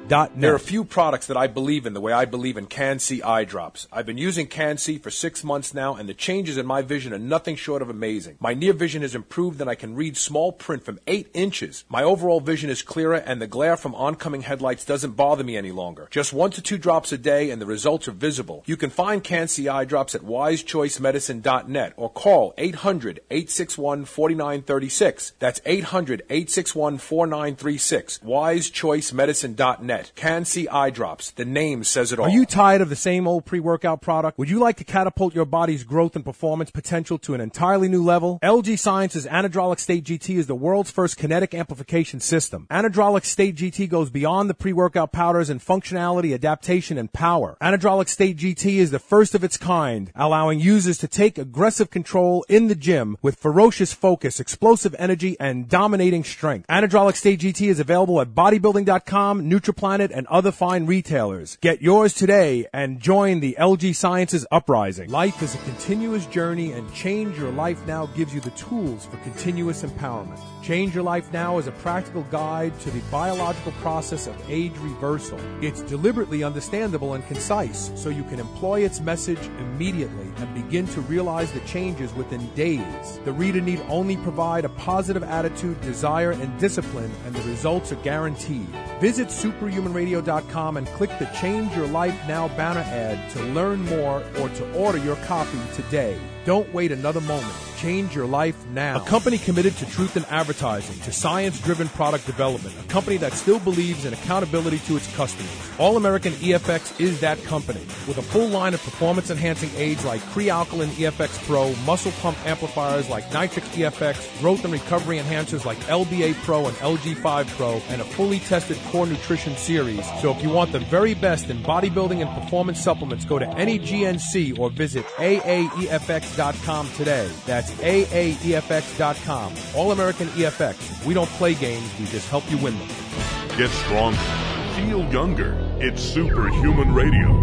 S2: dot net. There are a few products that I believe in the way I believe in Can-C eye drops. I've been using Can-C for six months now, and the changes in my vision are nothing short of amazing. My near vision has improved, and I can read small print from eight inches. My overall vision is clearer, and the glare from oncoming headlights doesn't bother me any longer. Just one to two drops a day, and the results are visible. You can find Can-C eye drops at wise choice medicine dot net or call eight hundred, eight six one, four nine three six. That's eight hundred, eight six one, four nine three six. wise choice medicine dot net. Can-C eye drops. The name says it all. Are you tired of the same old pre-workout product? Would you like to catapult your body's growth and performance potential to an entirely new level? L G Science's Anadrolic State G T is the world's first kinetic amplification system. Anadrolic State G T goes beyond the pre-workout powders in functionality, adaptation, and power. Anadrolic State G T is the first of its kind, allowing users to take aggressive control in the gym with ferocious focus, explosive energy, and dominating strength. Anadrolic State G T is available at bodybuilding dot com, NutriPlanet, and other fine retailers. Get yours today and join the L G Sciences uprising. Life is a continuous journey, and Change Your Life Now gives you the tools for continuous empowerment. Change Your Life Now is a practical guide to the biological process of age reversal. It's deliberately understandable and concise, so you can employ its message immediately and begin to realize the changes within days. The reader need only provide a positive attitude, desire, and discipline, and the results are guaranteed. Visit superhuman radio dot com and click the Change Your Life Now banner ad to learn more or to order your copy today. Don't wait another moment. Change your life now. A company committed to truth in advertising, to science-driven product development, a company that still believes in accountability to its customers. All-American E F X is that company. With a full line of performance-enhancing aids like Pre-Alkaline E F X Pro, muscle pump amplifiers like Nitrix E F X, growth and recovery enhancers like L B A Pro and L G five Pro, and a fully tested core nutrition series. So if you want the very best in bodybuilding and performance supplements, go to any G N C or visit A A E F X dot com today. That's A A E F X dot com. All-American E F X. We don't play games, we just help you win them.
S1: Get stronger. Feel younger. It's Superhuman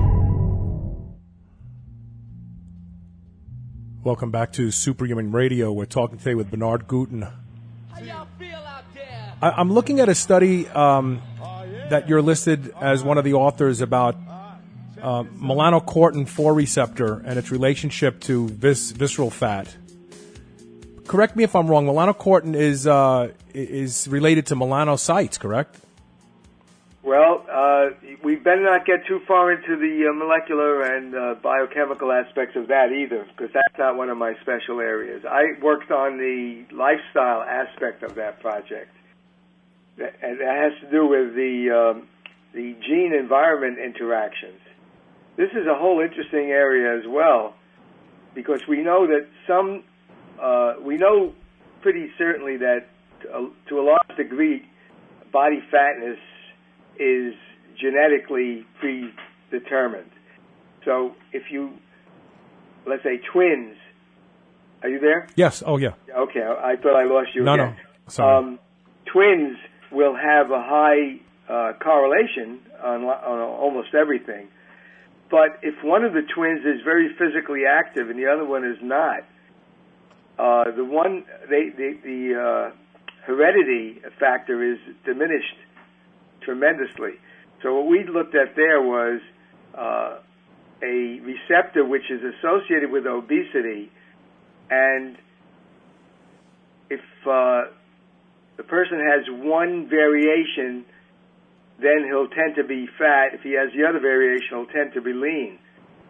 S1: Radio.
S2: Welcome back to Superhuman Radio. We're talking today with Bernard Guten.
S5: How y'all feel out there?
S2: I, I'm looking at a study um, that you're listed as one of the authors about uh, melanocortin four receptor and its relationship to vis- visceral fat. Correct me if I'm wrong. Melanocortin is uh, is related to melanocytes, correct?
S3: Well, uh, we better not get too far into the uh, molecular and uh, biochemical aspects of that either, because that's not one of my special areas. I worked on the lifestyle aspect of that project, and that has to do with the um, the gene-environment interactions. This is a whole interesting area as well, because we know that some, uh, we know pretty certainly that uh, to a large degree, body fatness is genetically predetermined. So if you, let's say twins, are you there?
S2: Yes. Oh, yeah.
S3: Okay, I thought I lost you
S2: no,
S3: again.
S2: No, Sorry.
S3: Um, twins will have a high uh, correlation on, on almost everything. But if one of the twins is very physically active and the other one is not, uh, the one, they, they, the uh, heredity factor is diminished tremendously. So what we looked at there was uh, a receptor which is associated with obesity, and if uh, the person has one variation, then he'll tend to be fat. If he has the other variation, he'll tend to be lean.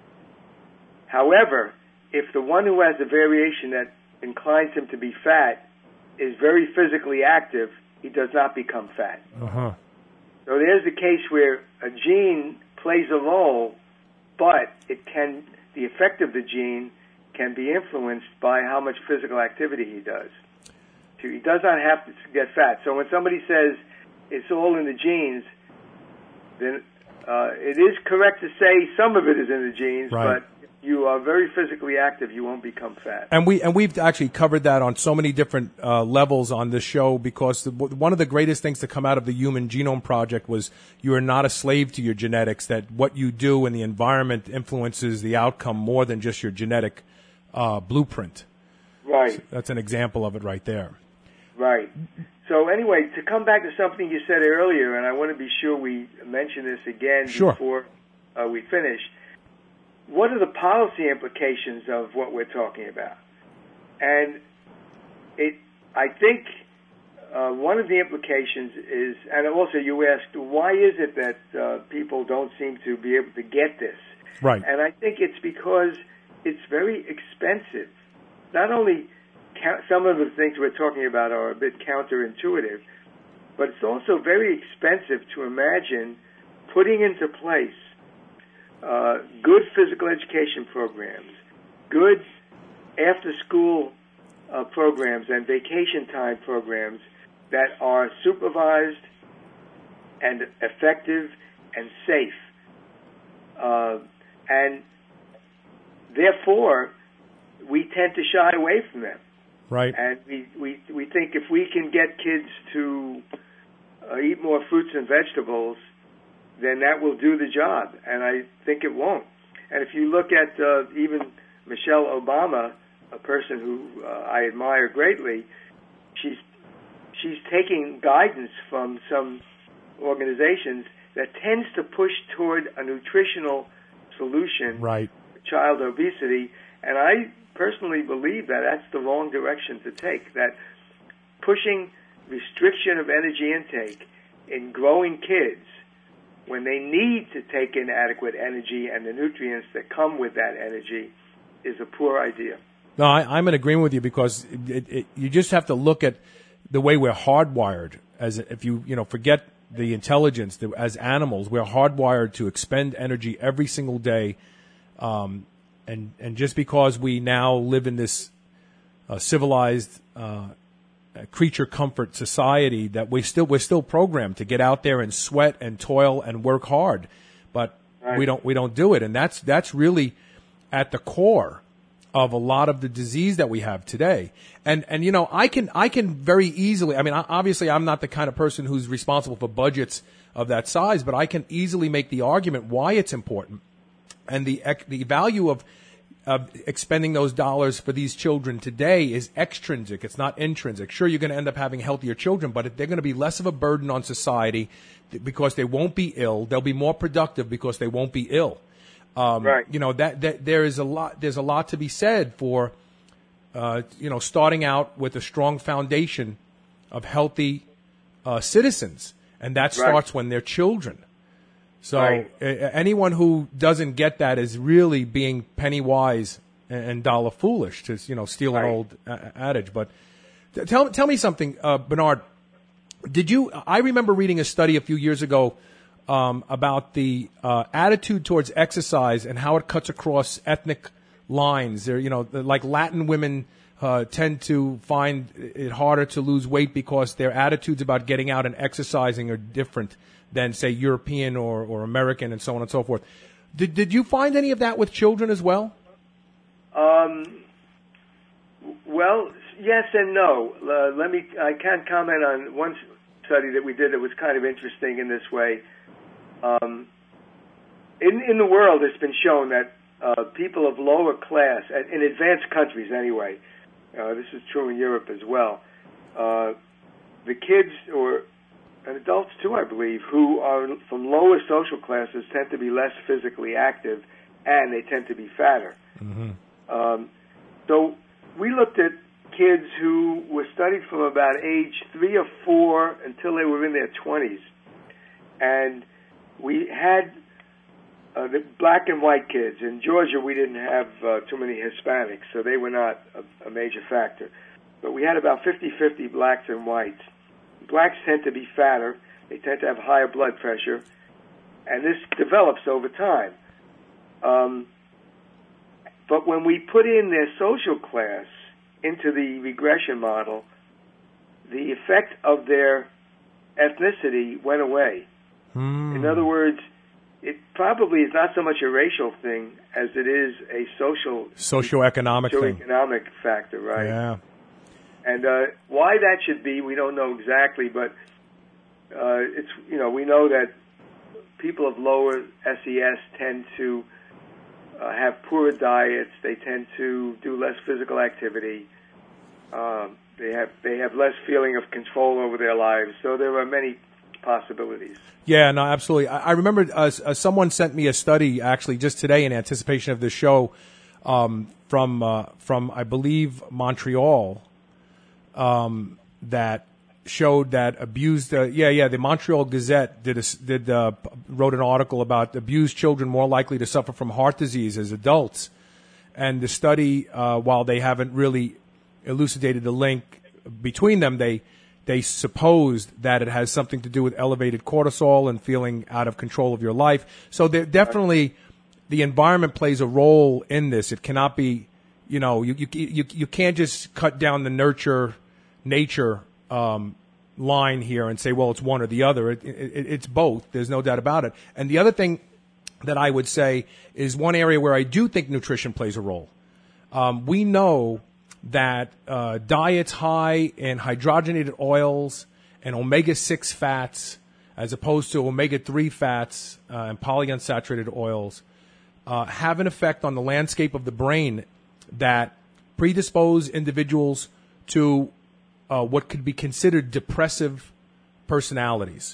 S3: However, if the one who has the variation that inclines him to be fat is very physically active, he does not become fat.
S2: Uh-huh.
S3: So there's a case where a gene plays a role, but it can, the effect of the gene can be influenced by how much physical activity he does. So he does not have to get fat. So when somebody says it's all in the genes, then uh, it is correct to say some of it is in the genes,
S2: right.
S3: But if you are very physically active, you won't become fat.
S2: And we and we've actually covered that on so many different uh, levels on this show, because the, one of the greatest things to come out of the Human Genome Project was you are not a slave to your genetics. That what you do in the environment influences the outcome more than just your genetic uh, blueprint.
S3: Right.
S2: So that's an example of it right there.
S3: Right. So anyway, to come back to something you said earlier, and I want to be sure we mention this again
S2: Sure.
S3: before uh, we finish. What are the policy implications of what we're talking about? And it, I think uh, one of the implications is, and also you asked, why is it that uh, people don't seem to be able to get this?
S2: Right.
S3: And I think it's because it's very expensive. Not only some of the things we're talking about are a bit counterintuitive, but it's also very expensive to imagine putting into place uh, good physical education programs, good after-school uh, programs and vacation time programs that are supervised and effective and safe. Uh, and therefore, we tend to shy away from them.
S2: Right.
S3: And we, we, we think if we can get kids to uh, eat more fruits and vegetables, then that will do the job. And I think it won't. And if you look at uh, even Michelle Obama, a person who uh, I admire greatly, she's she's taking guidance from some organizations that tends to push toward a nutritional solution
S2: Right.
S3: for child obesity. And I personally believe that that's the wrong direction to take, that pushing restriction of energy intake in growing kids when they need to take in adequate energy and the nutrients that come with that energy is a poor idea.
S2: No, I, I'm in agreement with you because it, it, you just have to look at the way we're hardwired. As if you you know forget the intelligence that as animals, we're hardwired to expend energy every single day. Um, and and just because we now live in this uh, civilized uh, creature comfort society, that we still we're still programmed to get out there and sweat and toil and work hard, but
S3: Right.
S2: we don't we don't do it, and that's that's really at the core of a lot of the disease that we have today. And, and, you know, I can, I can very easily, I mean, obviously I'm not the kind of person who's responsible for budgets of that size, but I can easily make the argument why it's important. And the, the value of, of expending those dollars for these children today is extrinsic. It's not intrinsic. Sure, you're going to end up having healthier children, but they're going to be less of a burden on society because they won't be ill. They'll be more productive because they won't be ill. Um,
S3: Right.
S2: You know, that, that there is a lot, there's a lot to be said for, uh, you know, starting out with a strong foundation of healthy, uh, citizens. And that
S3: Right.
S2: starts when they're children. So
S3: Right.
S2: uh, anyone who doesn't get that is really being penny wise and, and dollar foolish, to, you know, steal an
S3: Right.
S2: old uh, adage. But t- tell, tell me something, uh, Bernard, did you, I remember reading a study a few years ago Um, about the uh, attitude towards exercise and how it cuts across ethnic lines. There, you know, like Latin women uh, tend to find it harder to lose weight because their attitudes about getting out and exercising are different than, say, European or, or American, and so on and so forth. Did did you find any of that with children as well?
S3: Um, well, yes and no. Uh, let me. I can't comment on one study that we did that was kind of interesting in this way. Um, in in the world, it's been shown that uh, people of lower class, in advanced countries anyway, uh, this is true in Europe as well, uh, the kids, or and adults too, I believe, who are from lower social classes tend to be less physically active, and they tend to be fatter.
S2: Mm-hmm.
S3: Um, so we looked at kids who were studied from about age three or four until they were in their twenties, and we had uh, the black and white kids. In Georgia, we didn't have uh, too many Hispanics, so they were not a, a major factor. But we had about fifty-fifty blacks and whites. Blacks tend to be fatter. They tend to have higher blood pressure, and this develops over time. Um, but when we put in their social class into the regression model, the effect of their ethnicity went away.
S2: Hmm.
S3: In other words, it probably is not so much a racial thing as it is a social,
S2: Socioeconomic thing.
S3: socioeconomic factor, right?
S2: Yeah.
S3: And uh, why that should be, we don't know exactly, but uh, it's you know we know that people of lower S E S tend to uh, have poorer diets. They tend to do less physical activity. Um, they have they have less feeling of control over their lives. So there are many possibilities.
S2: Yeah, no, absolutely. I, I remember uh, uh, someone sent me a study actually just today in anticipation of this show um, from uh, from I believe Montreal um, that showed that abused. Uh, yeah, yeah. The Montreal Gazette did a, did uh, wrote an article about abused children more likely to suffer from heart disease as adults, and the study, uh, while they haven't really elucidated the link between them, they they supposed that it has something to do with elevated cortisol and feeling out of control of your life. So there definitely the environment plays a role in this. It cannot be, you know, you you you, you can't just cut down the nurture nature um, line here and say, well, it's one or the other. It, it, it's both. There's no doubt about it. And the other thing that I would say is one area where I do think nutrition plays a role. Um, we know that uh, diets high in hydrogenated oils and omega six fats, as opposed to omega three fats uh, and polyunsaturated oils, uh, have an effect on the landscape of the brain that predispose individuals to uh, what could be considered depressive personalities.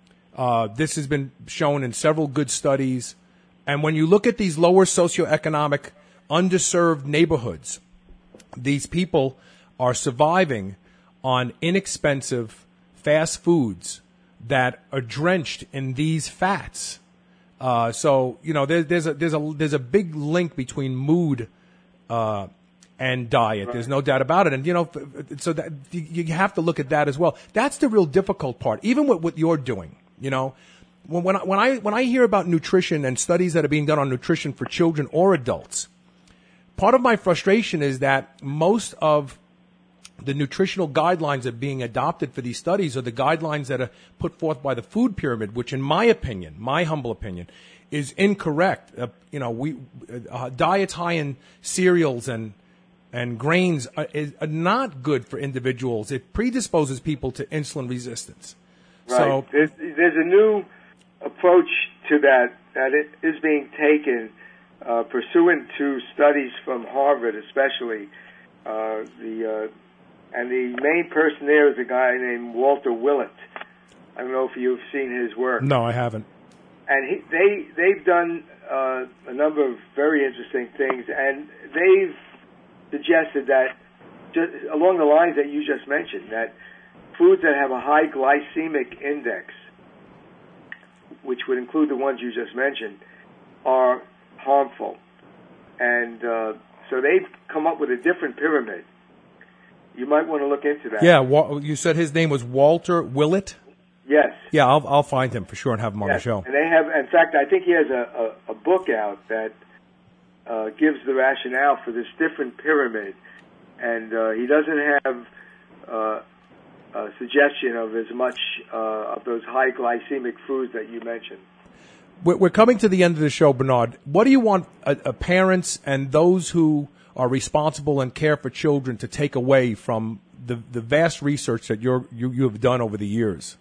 S2: Uh, this has been shown in several good studies. And when you look at these lower socioeconomic, underserved neighborhoods, these people are surviving on inexpensive fast foods that are drenched in these fats. Uh, so you know, there, there's a there's a there's a big link between mood uh, and diet. Right. There's no doubt about it. And you know, so that you have to look at that as well. That's the real difficult part. Even with what you're doing, you know, when when I, when I when I hear about nutrition and studies that are being done on nutrition for children or adults, part of my frustration is that most of the nutritional guidelines that are being adopted for these studies are the guidelines that are put forth by the food pyramid, which in my opinion, my humble opinion, is incorrect. Uh, you know, we uh, diets high in cereals and and grains are, is, are not good for individuals. It predisposes people to insulin resistance.
S3: Right.
S2: So
S3: there's, there's a new approach to that that it is being taken Uh, pursuant to studies from Harvard, especially, uh, the uh, and the main person there is a guy named Walter Willett. I don't know if you've seen his work.
S2: No, I haven't.
S3: And he, they they've done uh, a number of very interesting things, and they've suggested that, just along the lines that you just mentioned, that foods that have a high glycemic index, which would include the ones you just mentioned, are harmful. And uh, so they've come up with a different pyramid. You might want to look into that.
S2: Yeah, Wa- you said his name was Walter Willett?
S3: Yes.
S2: Yeah, I'll I'll find him for sure and have him on
S3: yes.
S2: the show.
S3: And they have, in fact, I think he has a, a, a book out that uh, gives the rationale for this different pyramid. And uh, he doesn't have uh, a suggestion of as much uh, of those high glycemic foods that you mentioned.
S2: We're coming to the end of the show, Bernard. What do you want uh, uh, parents and those who are responsible and care for children to take away from the, the vast research that you're, you you have done over the years?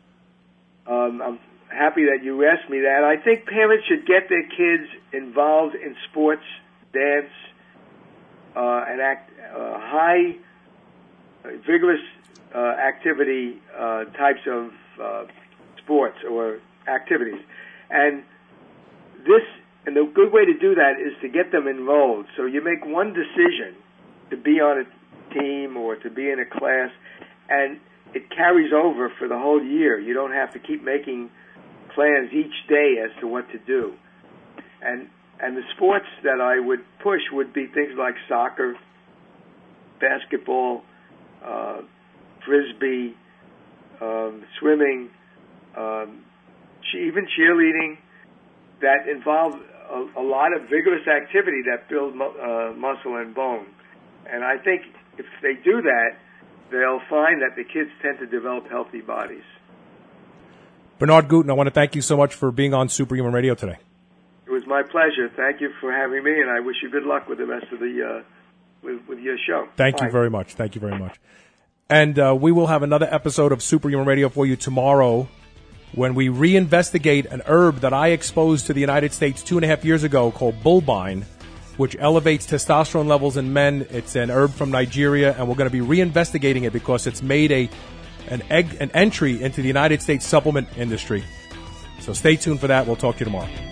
S3: Um, I'm happy that you asked me that. I think parents should get their kids involved in sports, dance, uh, and act, uh, high, uh, vigorous uh, activity uh, types of uh, sports or activities. And this, and the good way to do that is to get them enrolled. So you make one decision to be on a team or to be in a class, and it carries over for the whole year. You don't have to keep making plans each day as to what to do. And and the sports that I would push would be things like soccer, basketball, uh, frisbee, um, swimming, um, even cheerleading, that involve a, a lot of vigorous activity that builds uh, muscle and bone. And I think if they do that, they'll find that the kids tend to develop healthy bodies.
S2: Bernard Guten, I want to thank you so much for being on Superhuman Radio today.
S3: It was my pleasure. Thank you for having me, and I wish you good luck with the rest of the uh, with, with your show.
S2: Thank
S3: Bye.
S2: you very much. Thank you very much. And uh, we will have another episode of Superhuman Radio for you tomorrow, when we reinvestigate an herb that I exposed to the United States two and a half years ago called bulbine. which elevates testosterone levels in men. It's an herb from Nigeria, and we're going to be reinvestigating it because it's made a an egg an entry into the United States supplement industry. So stay tuned for that. We'll talk to you tomorrow.